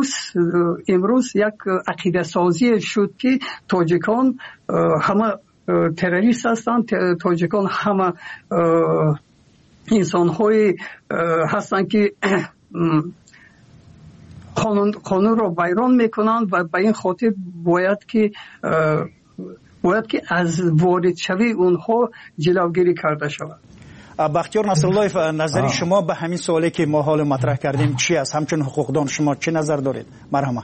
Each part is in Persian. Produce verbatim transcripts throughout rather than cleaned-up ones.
امروز امروز یک عقیده سازی شد که تاجیکان همه تروریست هستند، تاجیکان همه انسان های هستند که قانون قانون را ویران میکنند و به این خاطر باید که باید که از وارد شوی اونها جلوگیری کرده شود. بختیار نصراللهیف، نظری شما به همین سوالی که ما حال مطرح کردیم چی است؟ همچون حقوقدان شما چه نظر دارید؟ مرحبا.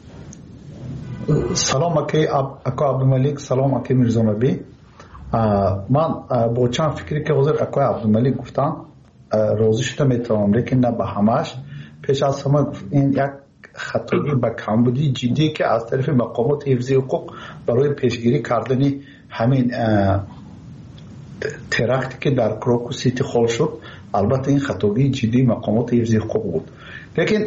سلام اکی اکا عبدالملک، سلام اکی میرزا نبی. من با چند فکری که حضور اکای عبدالملک گفتن راضی شده میتونم، لیکن نه به همش. پیش از همه این یک خطایی به کمبودی جدی که از طرف مقامات حفظی حقوق برای پیشگیری کردن همین ترکتی که در کراکو سیتی خال شد، البته این خطایی جدی مقامات حفظی حقوق بود، لیکن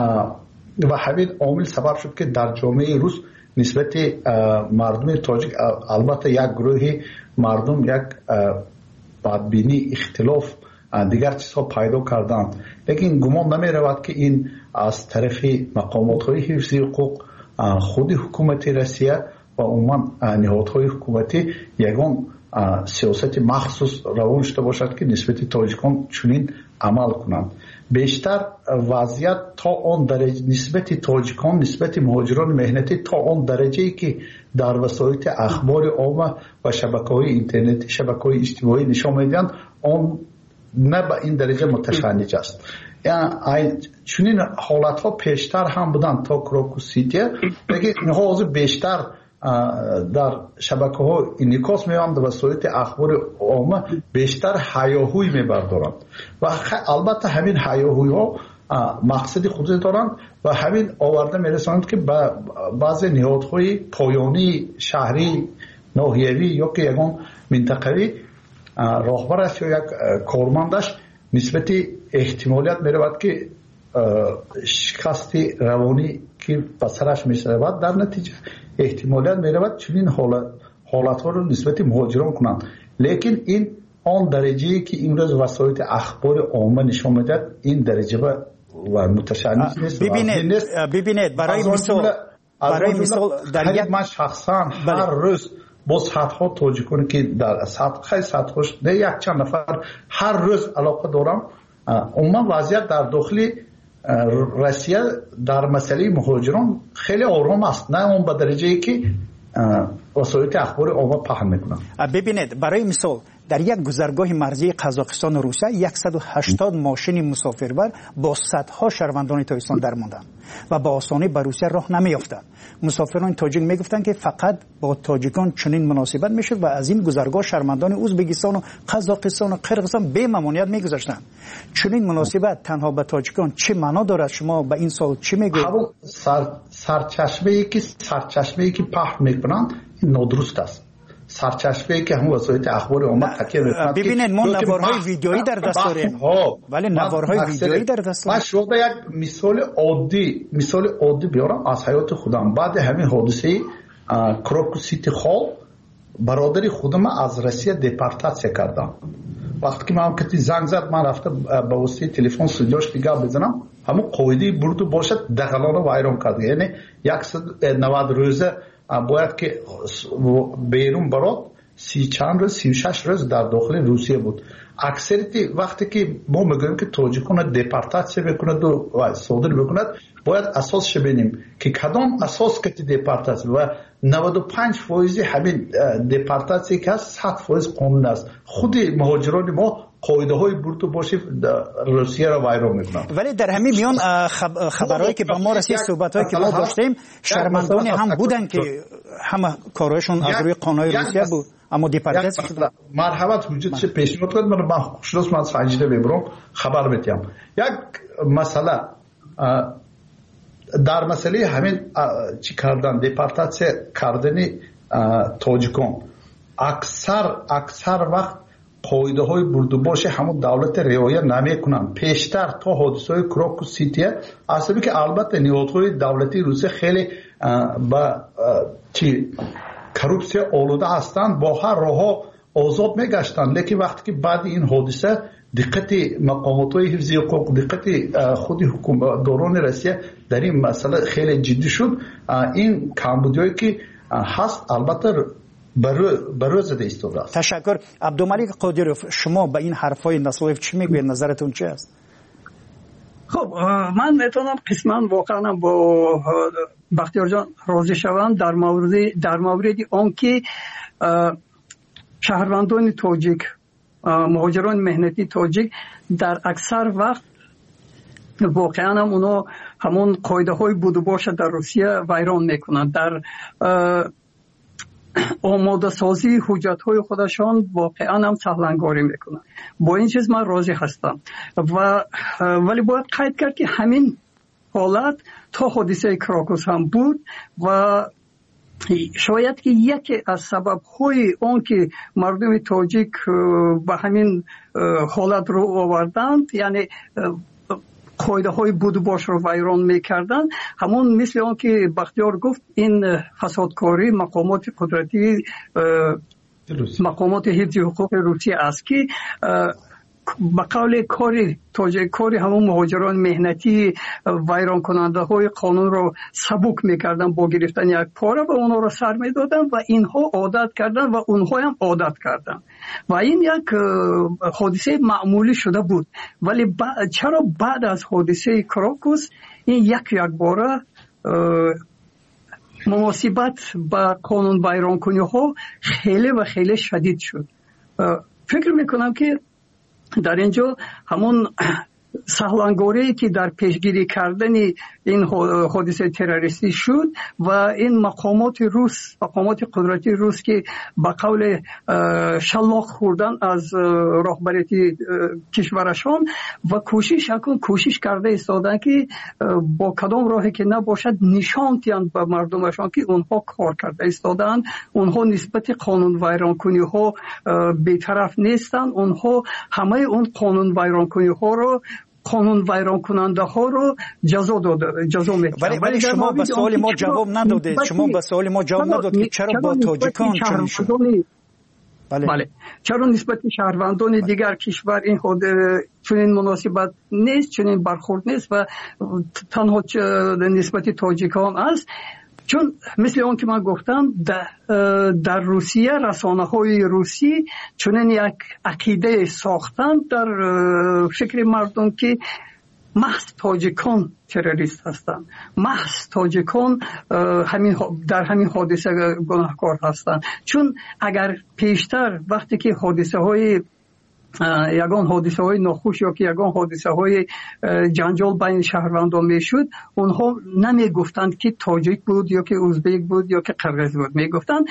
و همین عامل سبب شد که در جامعه روز نسبت مردم تاجیک، البته یک گروه مردم یک بدبینی، اختلاف، دیگر چیزها پیدا کردند، لیکن گمان نمی رود که این از طرف مقامات های حفظی حقوق، خود حکومت روسیه و عموما نهادهای حکومتی یگان سیاست مخصوص روان شده باشد که نسبت تاجیکان چنین عمل کنند. بیشتر وضعیت تا آن درجه نسبت تاجیکان نسبت مهاجران مهنتی تا آن درجه‌ای که در وسایل اخبار عامه و شبکه‌های اینترنتی، شبکه‌های اجتماعی نشان می‌دهند، آن نه به این درجه متشنج است. یعنی چنین حالت‌ها پیشتر هم بودند تا کراکو سیتی، لیکن اینها از بیشتر در شبکه‌ها انعکاس می‌یابند و وسایل اخبار عامه بیشتر هیاهوی می‌بردارند و البته همین هیاهوی‌ها مقصد خودی دارند و همین آورده می‌رسانند که به بعضی نهادهای پایانی شهری، ناحیه‌ای یا که یگان منطقه‌ای راهبرش یا یک کارمندش نسبت احتمالیت می‌رود که شکست روانی که به سرش می‌شود، در نتیجه احتمالیت می‌رود چنین حالت حالت‌ها رو نسبت مهاجران کنند، لیکن این آن درجه‌ای که امروز وسایل اخبار عامه نشان می‌دهد این درجه و متشنج نیست. ببینید ببینید برای مثال برای مثال در یک من شخصا هر روز با صدها تاجیکانی که در صدها صدهاش نه یک چند نفر هر روز علاقه دارم، عموما وضعیت در داخل روسیه در مسئله مهاجران خیلی آرام است، نه اون به درجه‌ای که وسایل اخبار عامه پهن میکنن. ببینید برای مثال در یک گذرگاه مرزی قزاقستان و روسیه صد و هشتاد ماشین مسافربر با صدها شهروندان تاجیکستان درماندند و با آسانی به روسیه راه نمیافتند. مسافران تاجیک میگفتند که فقط با تاجیکان چنین مناسبت میشد و از این گذرگاه شهروندان ازبکستان و قزاقستان و قرقیزستان به ممنوعیت میگذاشتند. چنین مناسبت تنها به تاجیکان چه معنا دارد؟ شما به این سال چی میگویید؟ سر سرچشمه‌ای که سرچشمه‌ای که پخش میکنند نادرست است. سرچشمه‌ای که هم وسایل اخبار عامه تکیه می‌کنند. ببینید ما نوارهای ویدیویی در دست داریم، ولی نوارهای ویدیویی در دست داریم. من شما یک مثال عادی مثال عادی بیارم از حیات خودم. بعد همین حادثه کراکو سیتی خال برادری خودم از روسیه دپورتاسیون کردم. وقتی که من کتی زنگ زد من رفتم با واسطه تلفن سوجاش دیگه بزنم، همون قاعده برد باشد دغلانه وایران کرد. یعنی صد و نود روزه باید که بیرون برات سی چند روز سی و شش روز در داخل روسیه بود. اکثریت وقتی که ما میگوییم که تاجیکان دپورتاسیون بکند و صادر بکند، باید اساسش ببینیم که کدام اساس که دپورتاسیون و نود و پنج درصد همین دپورتاسیون که هست صد درصد قانون است. خود مهاجران ما قاعده های برد باشه روسیه را ویران میکنن. ولی در همین میان خبرهایی که با ما رسید، صحبتایی که ما داشتیم، شرمندانی هم بودن که همه کارهایشون از روی قانونهای روسیه بود، اما دپورتاسیون شدن. مرحبت وجود چه پیشنهاد کرد، من خوشناس من سنجیده ببرم خبر بدم. یک مسئله در مسئله همین چی کردن دپورتاسیون کردن تاجیکان، اکثر اکثر وقت قاعده های برد و باشه همون دولت رعایت نمیکنن. پیشتر تا حادثه های کراکو سیتی اصلا که البته نهادهای دولتی روسیه خیلی با چی کروپسیا آلوده هستند، با هر راه آزاد میگشتن، لیکن وقتی که بعد این حادثه دقت مقامات های حفظی حقوق، دقت خود حکومت دوران روسیه در این مسئله خیلی جدی شد. این کمبودیایی که هست البته برای زده ایستاده است. تشکر. عبدالملک قادروف، شما به این حرفای نسلوف چی میگوید؟ نظرتون چی است؟ خب من میتونم قسما واقعا با بختیار جان راضی شوم در مورد در مورد آن که شهروندان تاجیک، مهاجران مهنتی تاجیک در اکثر وقت واقعا هم اونا همون قاعده های بود و باشه در روسیه ویران میکنند. در آماده سازی حجت های خودشان واقعا هم سهلنگاری میکنند. با این چیز من راضی هستم و ولی باید قید کرد که همین حالت تا حادثه کراکوس هم بود و شاید که یکی از سبب های اون که مردم تاجیک به همین حالت رو آوردند، یعنی قاعده های بود و باش رو ویران میکردن، همون مثل اون که بختیار گفت این فسادکاری مقامات قدرتی مقامات حفظ حقوق روسیه است که به قول کاری تاجیک کاری همون مهاجران مهنتی ویران کننده های قانون رو سبک میکردن با گرفتن یک پاره و اونها رو سر میدادن و اینها عادت کردن و اونها هم عادت کردن و این یک حادثه معمولی شده بود. ولی با... چرا بعد از حادثه کراکوس این یک یک باره مناسبت با قانون ویران کنی ها خیلی و خیلی شدید شد؟ فکر میکنم که در اینجا همون سهلنگاری که در پیشگیری کردن این حادثه تروریستی شد و این مقامات روس، مقامات قدرتی روس که با قول شلاق خوردن از رهبری کشورشان و کوشش کن کوشش کرده ایستادن که با کدام راهی که نباشد نشان دهند به مردمشان که اونها کار کرده ایستادن، اونها نسبت قانون ویران کنی ها بی‌طرف نیستن، اونها همه اون قانون ویران کنی ها رو قانون ویران کننده ها رو جزا داده جزا میکنه. ولی ولی شما به سوال ما جواب ندادید. شما به سوال ما جواب ندادید که چرا با تاجیکان چنین شد؟ بله. بله. چرا نسبت شهروندان دیگر کشور این خود چنین مناسبت نیست، چنین برخورد نیست و تنها نسبت تاجیکان است؟ چون مثل اون که من گفتم در, در روسیه رسانه های روسی چنین یک عقیده ساختن در فکر مردم که محض تاجیکان تروریست هستند، محض تاجیکان همین در همین حادثه گناهکار هستند. چون اگر پیشتر وقتی که حادثه های یگان حادثه های ناخوش یا که یگان حادثه های جنجال بین شهروندان میشد، اونها نمی گفتند که تاجیک بود یا که ازبک بود یا که قرغیز بود، می گفتند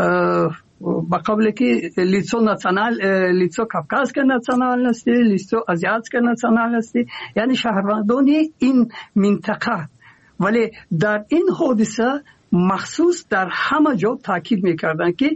با قبل که لیتسو ناسیونال لیتسو کافکاسکا ناسیونال هستی، لیتسو آزیاتسکا ناسیونال هستی، یعنی شهروندان این منطقه. ولی در این حادثه مخصوص در همه جا تاکید میکردن که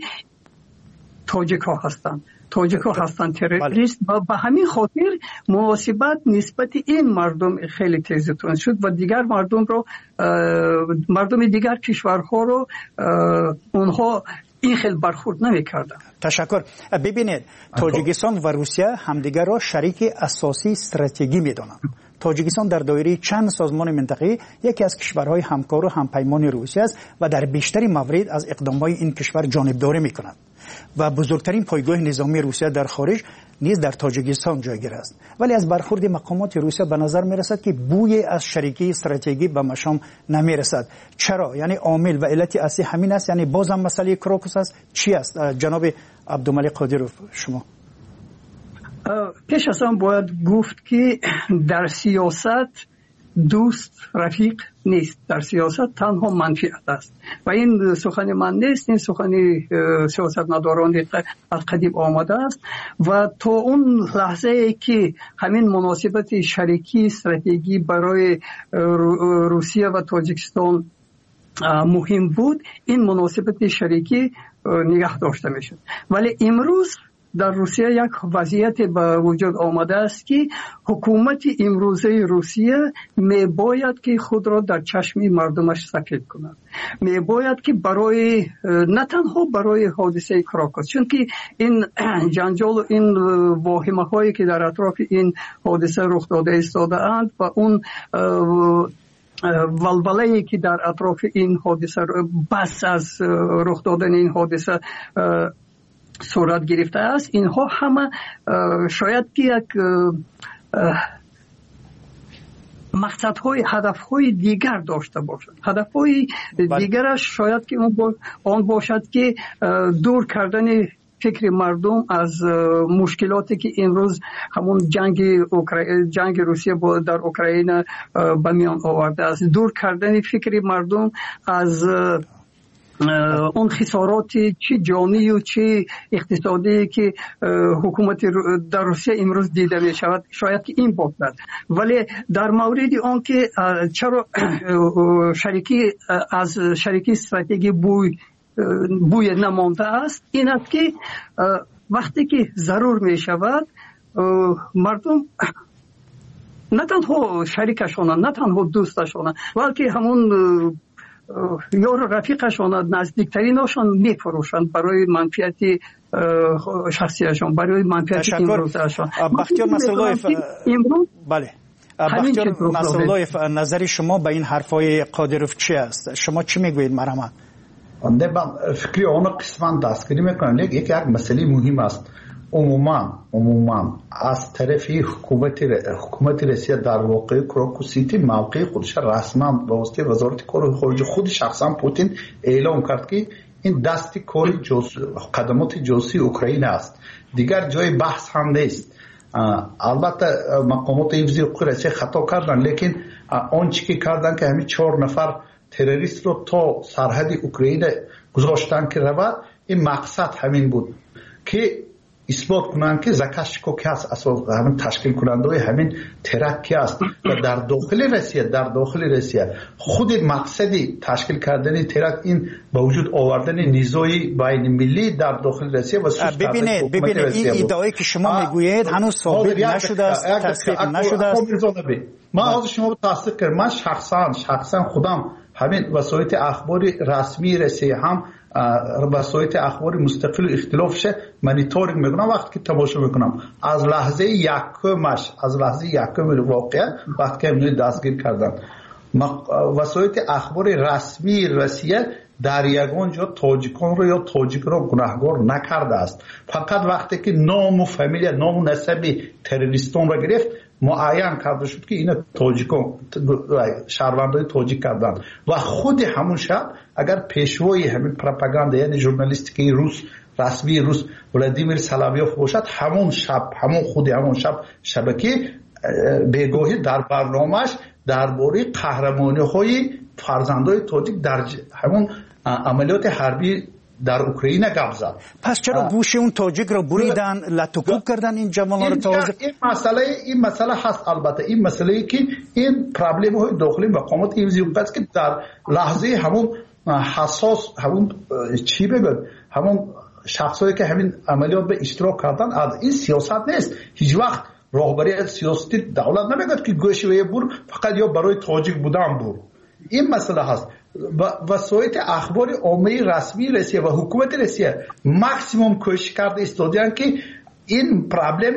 تاجیک ها هستند، تاجیک ها هستند تروریست و به همین خاطر مناسبت نسبت این مردم خیلی تیزتون شد و دیگر مردم رو مردم دیگر کشورها رو اونها این خیلی برخورد نمی کردن. تشکر. ببینید تاجیکستان و روسیه همدیگر را شریک اساسی استراتژیکی می دانند. تاجیکستان در دایره چند سازمان منطقه‌ای یکی از کشورهای همکار و همپیمان روسیه است و در بیشتر موارد از اقدامات این کشور جانبداری می‌کند و بزرگترین پایگاه نظامی روسیه در خارج نیز در تاجیکستان جایگیر است. ولی از برخورد مقامات روسیه به نظر می‌رسد که بوی از شریکی استراتژیکی به مشام نمی‌رسد. چرا؟ یعنی عامل و علت اصلی همین است؟ یعنی بازم مسئله کراکوس است؟ چی است؟ جناب عبدالملک قادروف شما. پیش از آن باید گفت که در سیاست دوست رفیق نیست، در سیاست تنها منفعت است و این سخن من نیست، این سخن سیاستمداران از قدیم آمده است و تا اون لحظه ای که همین مناسبت شریکی استراتژیکی برای روسیه و تاجیکستان مهم بود، این مناسبت شریکی نگه داشته میشد. ولی امروز در روسیه یک وضعیت به وجود آمده است که حکومت امروزه روسیه می باید که خود را در چشم مردمش سفید کند، می باید که برای نه تنها برای حادثه کراکوس، چون که این جنجال و این واهمه هایی که در اطراف این حادثه رخ داده ایستاده اند و اون ولوله‌ای که در اطراف این حادثه بس از رخ دادن این حادثه صورت گرفته است، اینها همه شاید که یک مقصدهای هدفهای دیگر داشته باشد. هدفهای دیگرش شاید که آن باشد که دور کردن فکر مردم از مشکلاتی که امروز همون جنگ جنگ روسیه در اوکراین به میان آورده است، دور کردن فکر مردم از اون خسارات چه جانی و چه اقتصادی که حکومت در روسیه امروز دیده می شود، شاید که این باشد. ولی در مورد آن که چرا شریکی از شریکی استراتژی بوی بوی نمانده است، این است که وقتی که ضرور می شود مردم نه تنها شریکشان، نه تنها دوستشان، بلکه همون یار رفیقشان، نزدیکترینشان میفروشند برای منفعت شخصیشان، برای منفعت امروزشان. بختیار مسئولایف، بله بختیار مسئولایف، نظر شما به این حرفای قادروف چی است؟ شما چی میگویید مرحمت؟ نه من فکری آن قسمت دستگیری میکنم. یک یک مسئله مهم است. عموما عموما از طرف حکومت حکومت روسیه در واقع کراکو سیتی موقع خودش رسما به واسطه وزارت کار خارجه خود شخصا پوتین اعلام کرد که این دست کار جاسوسی قدمات جاسوسی اوکراین است، دیگر جای بحث هم نیست. البته مقامات حفظی حقوق روسیه خطا کردن، لیکن آنچه که کردن که همین چهار نفر تروریست رو تا سرحد اوکراین گذاشتن که رود، این مقصد همین بود که اثبات کنند که زاکاشکو که است، اساس همین تشکیل کننده همین ترک است و در داخل روسیه در داخل روسیه خود مقصدی تشکیل کردن ترک این با وجود آوردن نیزوی بین ملی در داخل روسیه و سوس. ببینید ببینید این ادعایی که شما میگویید هنوز ثابت نشده است، تصدیق نشده است. من از شما تصدیق کردم. من شخصا شخصا خودم همین وسایل اخباری رسمی روسیه هم وسایل اخباری مستقل و اختلافش مانیتورینگ میکنم. وقتی که تماشا میکنم از لحظه یکمش از لحظه یکم واقعه وقتی که منو دستگیر کردن، وسایل اخباری رسمی روسیه در یگان جا تاجیکان رو یا تاجیک رو گناهکار نکرده است. فقط وقتی که نام و فامیل نام و نسب تروریستان رو گرفت معین کرده شد که اینا تاجیکان شهروندای تاجیک کردن و خود همون شب اگر پیشوای همین پروپاگاندا یعنی ژورنالیستیکی روس رسمی روس ولادیمیر سلاویوف باشد، همون شب همون خود همون شب شبکه بیگاهی در برنامه‌اش درباره قهرمانی‌های فرزندای تاجیک در همون عملیات حربی در اوکراین گپ زد. پس چرا گوش اون تاجیک رو بریدن، لطوکوب کردن این جوان‌ها رو؟ تازه این مسئله این مسئله هست. البته این مسئله ای که این پرابلم های داخلی مقامات حفظی حقوق است که در لحظه همون حساس همون چی بگم همون شخصایی که همین عملیات به اشتراک کردن، از این سیاست نیست. هیچ وقت راهبری سیاستی دولت نمیگه که گوش وی بور فقط یا برای تاجیک بودن بور. این مسئله هست. وسایل اخبار عامه رسمی روسیه و حکومت روسیه ماکسیموم کوشش کرده استودیان که این پرابلم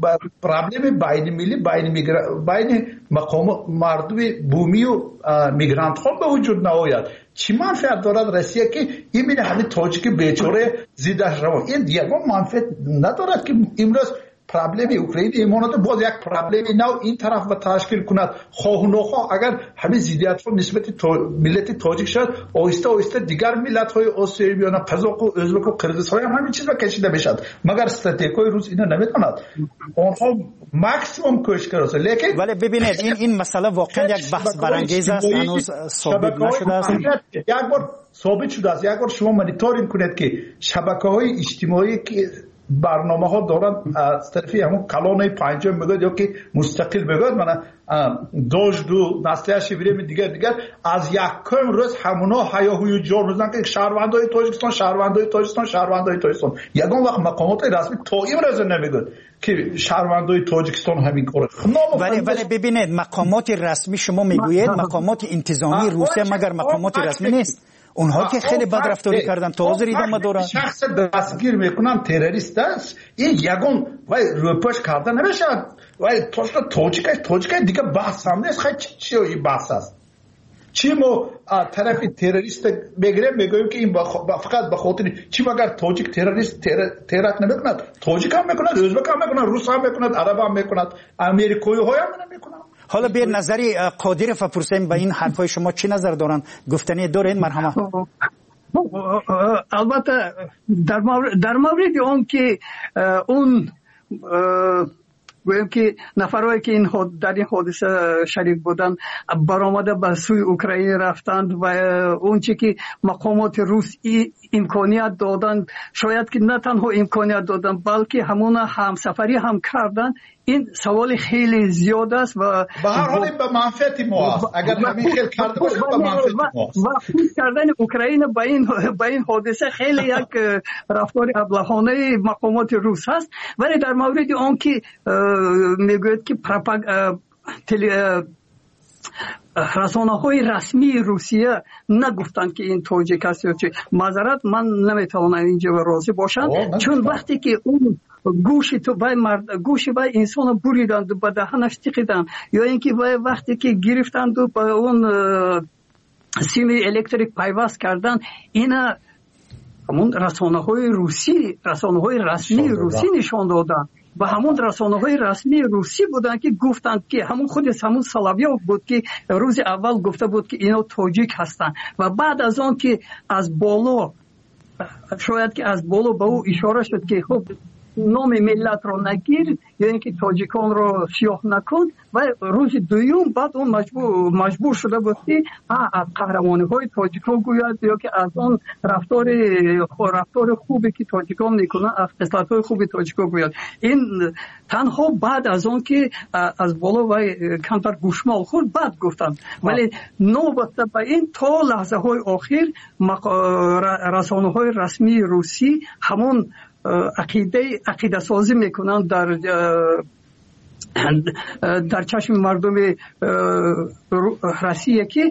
پرابلم بین ملی بین بین مقام مردم بومی و میگرانت ها به وجود نیاید. چی منفعت دارد روسیه که این میره همین تاجیک بیچاره زیدش رو؟ این دیگه منفعت ندارد که امروز پرابلم اوکراین ایمانات باز یک پرابلم نو این طرف و تشکیل کند. خواه و نخواه اگر همین زیدیت ها نسبت ملت تاجیک شد، آهسته آهسته دیگر ملت های آسیایی بیانه قزاق و ازبک و قرقیزستان هم همین چیز را کشیده بشد. مگر استراتژی روس اینا نمیتواند. آنها ماکسیمم کوشش کرده. لیکن ولی ببینید این این مسئله واقعا یک بحث برانگیز است، هنوز ثابت نشده است. یک بار ثابت شده است. یک بار شما مانیتورینگ کنید که شبکه‌های اجتماعی که برنامه ها دارن از طرفی همون کلانه پنجم بگید یا که مستقل بگید من داشت دو نسله شبیره دیگر دیگر از یکم روز همونا هیاهوی جار روزن که شهروندای تاجیکستان شهروندای تاجیکستان شهروندای تاجیکستان یگان وقت مقامات رسمی تا این روز نمیگید که شهروندای تاجیکستان همین کاره. ولی ولی ببینید مقامات رسمی شما میگویید مقامات انتظامی روسیه مگر مقامات رسمی نیست؟ اونها که خیلی بد رفتاری کردن تا حاضر ادامه دارن. شخص دستگیر میکنن تروریست است، این یگان وای روپاش کردن نمیشه. وای توش تاجیک تاجیک دیگه بحث هم نیست. خیلی چی این بحث است؟ چی ما طرف تروریست بگیریم میگویم که این فقط به خاطر چی مگر تاجیک تروریست ترور نمیکند، تاجیک هم میکند، ازبک هم میکند، روس هم میکند، عرب هم میکند، امریکایی های هم میکند. حالا به نظری قادر فپرسیم به این حرفای شما چی نظر دارن؟ گفتنی دارین؟ مرحبا. البته در مورد در مورد اون که اون گویم که نفرهایی که این در این حادثه شریک بودن برآمده به سوی اوکراین رفتند و اون چی که مقامات روس امکانیت دادن، شاید که نه تنها امکانیت دادن بلکه همون همسفری هم کردن، این سوال خیلی زیاد است و به هر حال به منفعت ما است. اگر همین خیلی کرده باشه به منفعت ما است. و خود کردن اوکراین با این با این حادثه خیلی یک رفتار ابلهانه مقامات روس هست. ولی در مورد آن که میگوید که پروپاگ رسانه های رسمی روسیه نگفتند که این تاجیک است یا چه، معذرت من نمیتوانم اینجا راضی باشم، چون وقتی که اون گوشی تو بای مرد گوشی بای انسان بریدند و به دهنش تکیدند، یا اینکه وقتی که گرفتند و با اون سیم الکتریک پیوست کردن، اینا همون رسانه های روسی رسانه های رسمی روسی نشان دادن و همون رسانه های رسمی روسی بودن که گفتند که همون خود همون سلاویوف بود که روز اول گفته بود که اینا تاجیک هستند و بعد از آن که از بالا شاید که از بالا به او اشاره شد که خب نام ملت رو نگیر یا اینکه تاجیکان رو سیاه نکن، و روز دوم بعد اون مجبور مجبور شده بود که از قهرمانی های تاجیکان گوید یا که از اون رفتار رفتار خوبی که تاجیکان میکنن، از خصلت های خوبی تاجیکان گوید. این تنها بعد از اون که از بالا و کمتر گوشمال خورد بعد گفتن، ولی نوبت به این تا لحظه های آخر رسانه های رسمی روسی همون عقیده عقیده سازی میکنن در در چشم مردم روسیه که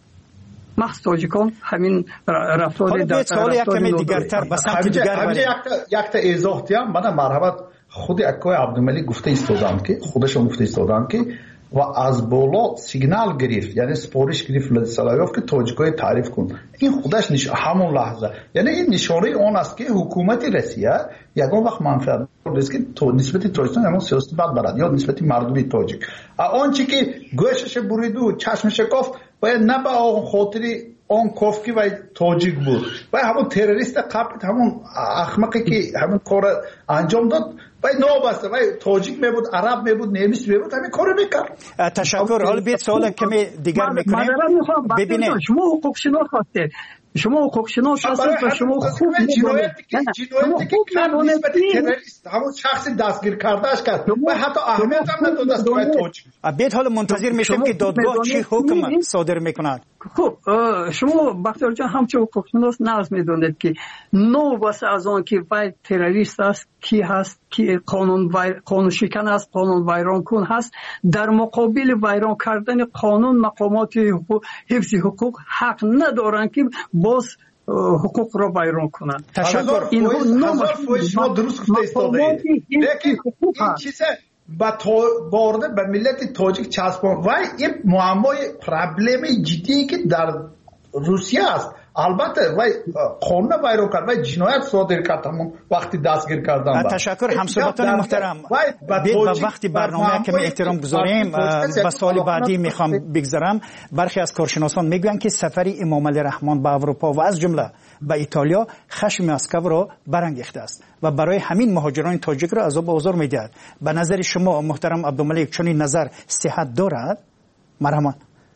محض تاجیکان همین رفتار در سوال یک کمی دیگرتر به سمت دیگر ولی یک تا ایزاح دیم من مرحبت خود اکای عبدالملک گفته ایستادند که خودشون گفته ایستادند که و از بالا سیگنال گرفت، یعنی سپارش گرفت لسلاویوف که تاجیکای تعریف کن. این خودش نش... همون لحظه یعنی این نشانه اون است که حکومت روسیه یگان وقت منفعت است که تو نسبت تاجیکستان همون سیاست بد برد یا نسبت مردم تاجیک آن چی که گوشش برید و چشمش کافت باید نه به آن خاطری آن کافکی و تاجیک بود و همون تروریست قبل همون احمقی که همون کار انجام داد باید نابسته باید تاجیک می بود، عرب می بود، نیمیس می بود، همین کارو میکرد. تشکر. حالا بیت سوال کمی دیگر میکنیم. ببینید شما حقوق شناس هستید، شما حقوق شناس هستید و شما خوب جنایتی که جنایتی که کرد نسبت تروریست همون شخصی دستگیر کردهش کرد و حتی اهمیت هم نداد است باید تاجیک. بیت حالا منتظر میشیم که دادگاه چی حکم صادر میکند. خب شما بختیار جان همچون حقوق شناس نظر میدونید که نو واسه از آن که باید تروریست است کی هست که قانون ویر... قانون شکن است، قانون ویران کن هست، در مقابل ویران کردن قانون مقامات حفظ حقوق حق ندارن که باز حقوق را ویران کنند. تشکر. این هزار فوش ما درست گفته ایستاده لیکن این چیزه با بارده به ملت تاجیک چسبان و این معمای پرابلم جدی که در روسیه است. البته وای قانون ویران کرد و جنایت صادر کرد همون وقتی دستگیر کردن. تشکر همسایگان محترم. به وقتی برنامه که احترام گذاریم به سال بعدی میخوام بگذارم. برخی از کارشناسان میگویند که سفر امام علی رحمان به اروپا و از جمله به ایتالیا خشم مسکو را برانگیخته است و برای همین مهاجران تاجیک را عذاب و آزار میدهد. به نظر شما محترم عبدالملک چنین نظر صحت دارد؟ مرحبا.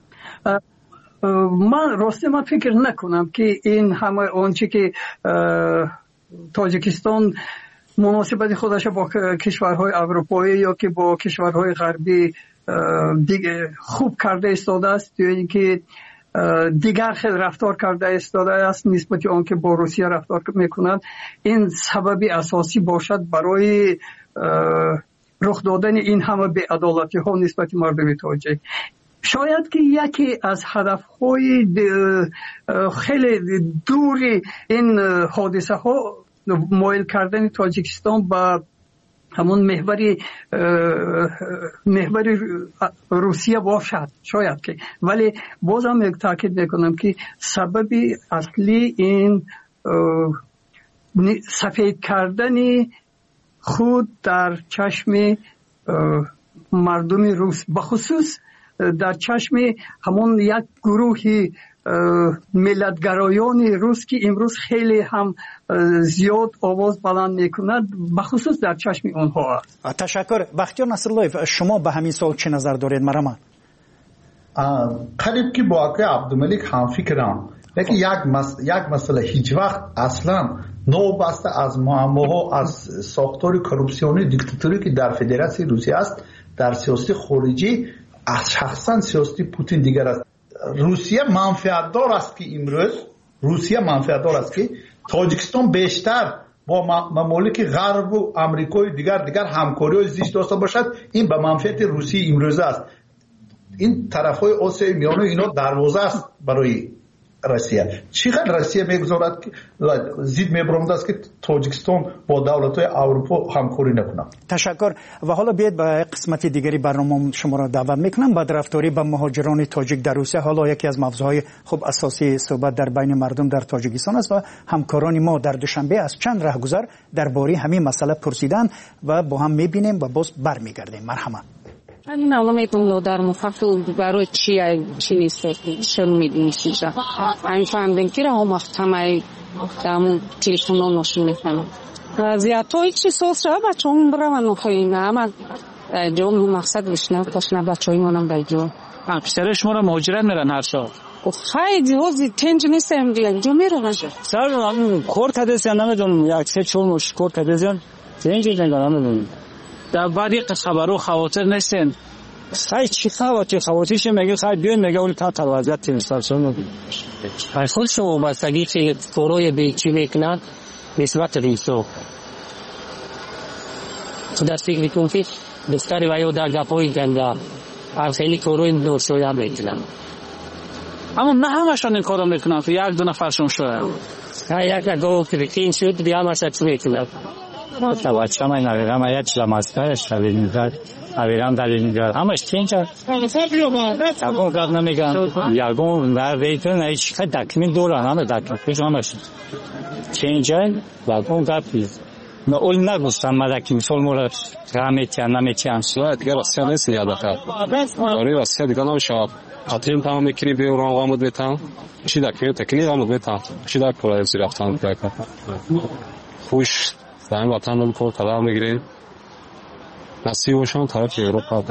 من راستی من فکر نکنم که این همه آنچه که تاجیکستان مناسبت خودش با کشورهای اروپایی یا که با کشورهای غربی دیگه خوب کرده ایستاده است یا اینکه دیگر خیلی رفتار کرده ایستاده است نسبت آن که با روسیه رفتار میکنند، این سببی اساسی باشد برای رخ دادن این همه بی‌عدالتی ها نسبت مردم تاجیک. شاید که یکی از هدفهای خیلی دوری این حادثه ها مایل کردن تاجیکستان به همون محوری محوری روسیه باشد شاید که، ولی بازم یک تاکید میکنم که سببی اصلی این سفید کردن خود در چشم مردم روس، بخصوص در چشم همون یک گروهی ملتگرایان روس که امروز خیلی هم زیاد آواز بلند میکند، بخصوص در چشم اونها است. تشکر. بختیار نصرالله، شما به همین سوال چه نظر دارید؟ مرحبا. قریب که با آقای عبدالملک هم فکرم، لیکن یک مس... یک مسئله هیچ وقت اصلا نوبسته از معماها از ساختار کورپسیونی دیکتاتوری که در فدراسیون روسیه است، در سیاست خارجی از شخصا سیاست پوتین دیگر است. روسیه منفعت دار است که امروز روسیه منفعت دار است که تاجیکستان بیشتر با ممالک غرب و آمریکای دیگر دیگر همکاری زیست داشته باشد. این به منفعت روسیه امروز است. این طرفهای آسیای میانه اینا دروازه است برای روسیه. چقدر روسیه میگذارد که زید میبرمد است که تاجیکستان با دولت‌های اروپا همکاری نکنه. تشکر. و حالا بیاید به قسمت دیگری برنامه شما را دعوت میکنم. بدرفتاری با مهاجران تاجیک در روسیه حالا یکی از موضوعهای خوب اساسی صحبت در بین مردم در تاجیکستان است و همکاران ما در دوشنبه از چند راهگذر درباره همین مسئله پرسیدن و با هم میبینیم و باز برمیگردیم. مرحبا. این علامه اون در مفاقو برای چی چی نیست چون میدونیش اینجا این فهمیدن که راه محتمه دامون تلفنون نشون میکنم زیادتایی چی سوسه بچه هم برای نخواهیم اما جون مقصد بشنه باشنه بچه های منم بگیرم پسرش ما را مهاجرت میرن هر سال خیلی حوزی تنج نیستم دیگه جو میرن سر هم کور کدیسی نمیدونم یک سه چون مش کور کدیسی تنجی نمیدونم در بعدی خبرو خواطر نیستن خیلی چی خواطر خواطرش میگه خیلی بیان میگه اون تا توازیت تیمستان خیلی خود شما بستگی که فروی به چی میکنن نسبت ریسو تو دست فکر میکنم که بسکاری وایو در گپایی گنده خیلی فروی دور شویا میکنن اما نه همشان این کارو میکنن که یک دو نفرشون شده یک یک گو کلیکین شد بیا مرسد میکنن تو چه من نمیدونم آیا چه ماسترش تابین داد آویرام دارین داد همش چینجا تابون کار نمیگم یارگون و ویتون ایش خد دکمین دوران همه دکم پیش همش چینجا و اون کافی نه اول نگفتم مدکی مثل مورد رمیتیان نمیتیان سواد دیگر راستی نیست یاد کرد آره راستی دیگر نمیشه خاطرم تمام میکنی به اون قامت بیتام چی دکمی تکنی قامت بیتام چی دک پولای زیرفتان کرد خوش زن وطن رو کار طلب میگیریم نصیب باشم طرف اروپا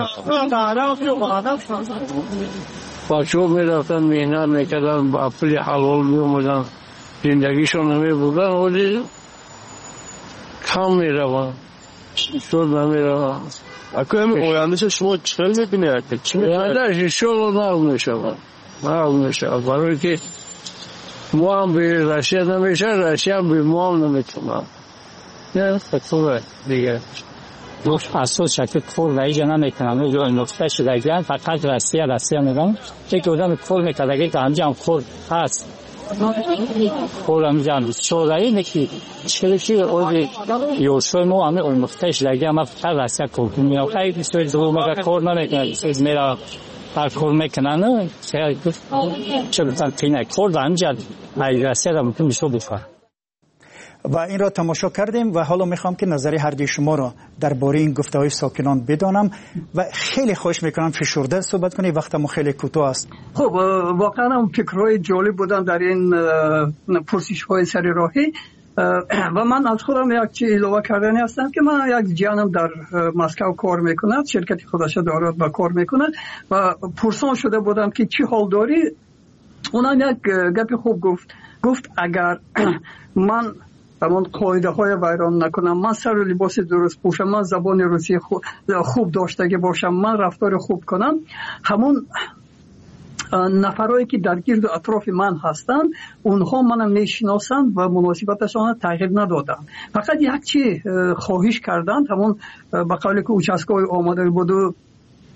با شو میرفتن مهنت میکردن با پول حلال میومدن زندگیشون نمیبودن ولی کم میروان شد نمیروان اکنون اویندش شما چخل میبینید چی میبینید شد نرم میشوان نرم میشوان برای که ما هم به رشید نمیشه رشید هم به ما هم نمیتونم نه خطوره دیگه دوست اساس شکل کور رای جنا میکنم جو نقطه شده گران فقط راستی راستی میگم که کدام کور میکرده که انجام کور هست کور انجام شو رای نکی چه چی اون یوشو مو همه اون نقطه شده گران فقط راستی کور میام خیلی سوال دو مگه کور نمیکنه از میرا هر کور میکنن چه چه بتن تینه کور انجام ای راستی را ممکن میشه بفر و این را تماشا کردیم و حالا میخوام که نظر هر دوی شما را درباره این گفته‌های ساکنان بدانم و خیلی خوش میکنم فشرده صحبت کنید، وقتمون خیلی کوتاه است. خب واقعا هم فکرهای جالب بودن در این پرسش‌های سر راهی و من از خودم یک چیز اضافه کردنی هستم که من یک جانم در مسکو کار میکنم، شرکت خودش دارد و کار میکنه و پرسان شده بودم که چی حال داری. اونم یک گپ خوب گفت گفت اگر من همون قاعده های ویران نکنم، من سر و لباس درست پوشم، من زبان روسی خوب داشته باشم، من رفتار خوب کنم، همون نفرایی که در گرد و اطراف من هستند اونها منم میشناسند و مناسبتشان تغییر ندادن. فقط یک چی خواهش کردند، همون به قولی که اوچسکای آماده بود و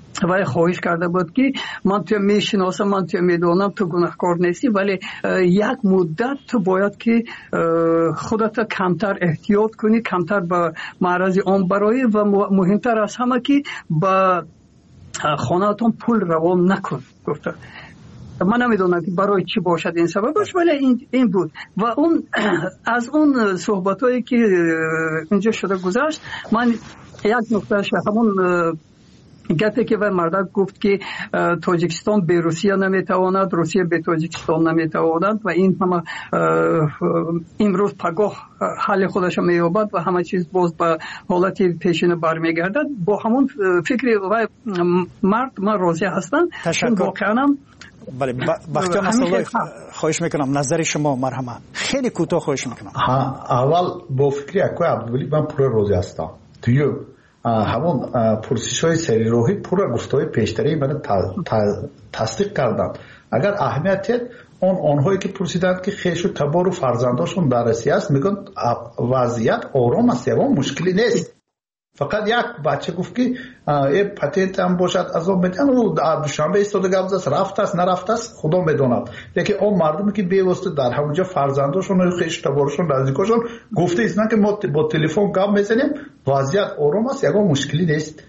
ولی خواهش کرده بود که من تو میشناسم، من تو میدونم تو گناهکار نیستی، ولی یک مدت تو باید که خودت کمتر احتیاط کنی، کمتر به معرض آن برای و مهمتر از همه که به خانه‌تون پول روان نکن. گفته من نمیدونم که برای چی باشد این سببش، ولی این این بود. و اون از اون صحبتایی که اینجا شده گذشت، من یک نکتهش همون گپی که و مردک گفت که تاجیکستان به روسیه نمیتواند، روسیه به تاجیکستان نمیتواند و این همه امروز پگاه حل خودش مییابد و همه چیز باز به حالت پیشین برمیگردد. با همون فکر و مرد من راضی هستم. تشکر. بله بختیار نصرالله خواهش میکنم نظر شما مرحمه خیلی کوتاه خواهش میکنم. اول با فکری اکوی عبدالولی من پور راضی هستم. توی همون پرسش های سری روحی پور گفته های پیشتری من تصدیق کردم. اگر اهمیت اون آنهایی که پرسیدند که خیش و تبار و فرزنداشون در روسیه است میگن وضعیت آرام است، اما مشکلی نیست. فقط یک بچه گفت که ای پتنت هم باشد از اون میدن او دوشنبه ایستاده گفت است رفت است نرفت است خدا میداند. لیکن اون مردمی که بیواسطه در همونجا فرزنداشون و خیش تبارشون نزدیکاشون گفته است نه که ما با تلفن گپ میزنیم وضعیت آرام است، اما مشکلی نیست.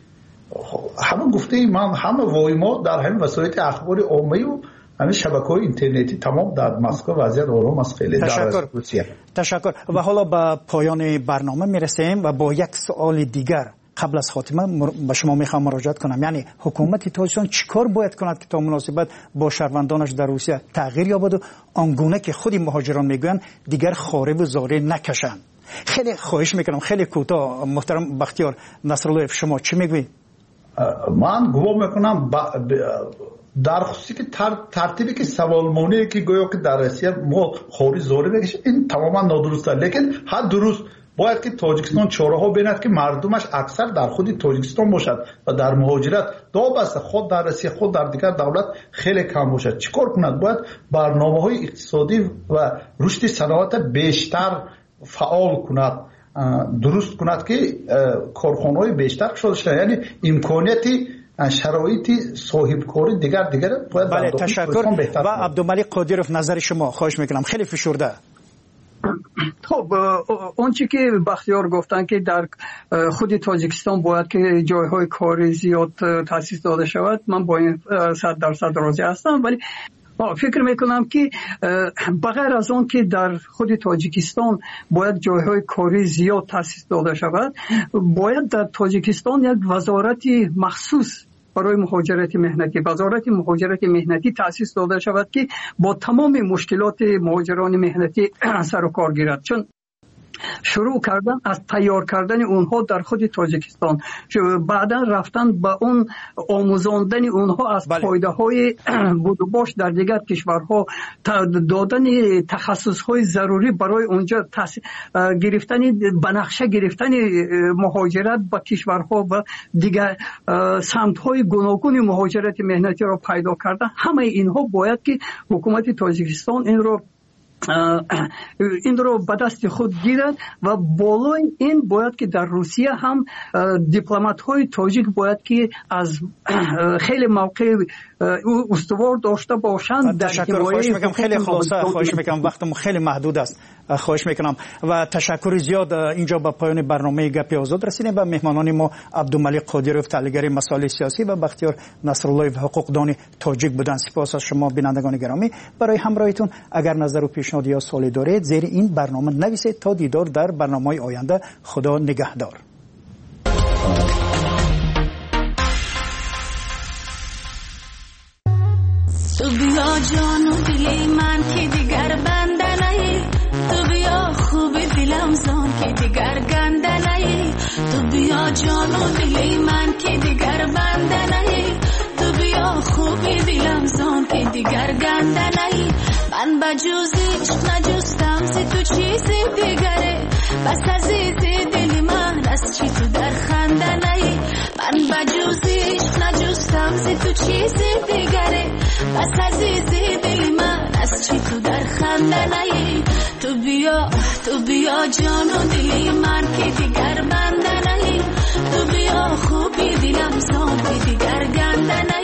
همون گفته من همه وای ما در همین وسایل اخبار عامه و همین شبکه‌های اینترنتی تمام در مسکو وضعیت آرام است. خیلی تشکر. تشکر. و حالا به پایان برنامه میرسیم و با یک سوال دیگر قبل از خاتمه به شما میخوام مراجعت کنم. یعنی حکومت تاجیکستان چیکار باید کند که تا مناسبت با شهروندانش در روسیه تغییر یابد و آنگونه که خودی مهاجران میگویند دیگر خاره و زاره نکشند؟ خیلی خواهش میکنم خیلی کوتاه. محترم بختیار نصرالله شما چی میگویید؟ من گمان میکنم با در خصوصی که ترتیبی که سوالمونی که گویا که در روسیه ما خوری زوری بکشیم این تماما نادرسته. لیکن هر درست باید که تاجیکستان چاره‌ها بیند که مردمش اکثر در خود تاجیکستان باشد و در مهاجرت دو بسته خود در روسیه خود در دیگر دولت خیلی کم باشد. چیکار کند؟ باید برنامه‌های اقتصادی و رشد صنعت بیشتر فعال کند، درست کند که کارخانه‌های بیشتر شده شد. یعنی امکانیتی شرایطی صاحب کاری دیگر دیگر باید. بله تشکر. و عبدالملک قادیروف نظر شما خواهش میکنم خیلی فشرده. خب اون چی که بختیار گفتن که در خود تاجیکستان باید که جایهای کاری زیاد تأسیس داده شود، من با این صد درصد راضی هستم. ولی فکر میکنم که بغیر از اون که در خود تاجیکستان باید جایهای کاری زیاد تأسیس داده شود، باید در تاجیکستان یک وزارت مخصوص برای مهاجرت مهنتی، وزارت مهاجرت مهنتی تأسیس داده شود که با تمام مشکلات مهاجران مهنتی سر و کار گیرد. چون شروع کردن از تیار کردن اونها در خود تاجیکستان، بعدا رفتن به اون آموزاندن اونها از بله. فایده های بود و باش در دیگر کشورها، دادن تخصص های ضروری برای اونجا تس... گرفتن بنقشه گرفتن مهاجرت به کشورها و دیگر سمت های گوناگون مهاجرت مهنتی را پیدا کردن. همه اینها باید که حکومت تاجیکستان این رو این رو به دست خود گیرد و بالای این باید که در روسیه هم دیپلمات های تاجیک باید که از خیلی موقع استوار داشته باشند. تشکر. خواهش میکنم خیلی خلاصه خواهش میکنم وقتم خیلی محدود است. خواهش میکنم و تشکر زیاد. اینجا به پایان برنامه گپی آزاد رسیدیم. و مهمانان ما عبدالملک قادیروف تحلیلگر مسائل سیاسی و بختیار نصرالله حقوقدان تاجیک بودند. سپاس از شما بینندگان گرامی برای همراهیتون. اگر نظر و پیشنهاد یا سوالی دارید زیر این برنامه نویسید. تا دیدار در برنامه‌های آینده. خدا نگهدار. تو بیا جان و دل من که دیگر بنده نهی، تو بیا خوب دلم زان که دیگر گنده نهی، تو بیا جان و دل من که دیگر بنده نهی، تو بیا خوب دلم زان که دیگر گنده نهی. من بجوزی نجستم سی تو چیزی دیگره، بس عزیزی دل من از چی تو در خنده نهی. من بجوزی نجستم سی تو چیزی دیگره، بس عزیزی دل من از چی تو در خنده نهی. تو بیا تو بیا جان و دل من که دیگر بنده نهی، تو بیا خوبی دلم زان که دیگر گندنه